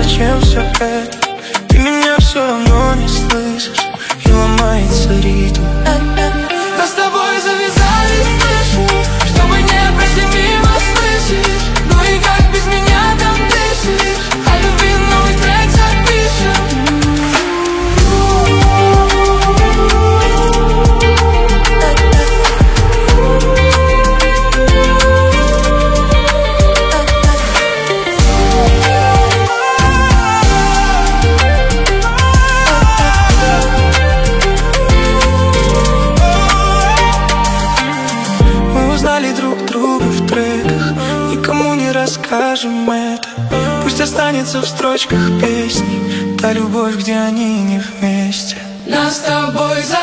зачем все это? Ты меня все равно не слышишь, и ломается ритм. Но с тобой завязали слышишь, чтобы не пройти мимо, слышишь? Ну и как без меня там дышишь? А любви новый трек запишем. Друг друга в треках, никому не расскажем это. Пусть останется в строчках песни та любовь, где они не вместе. Нас с тобой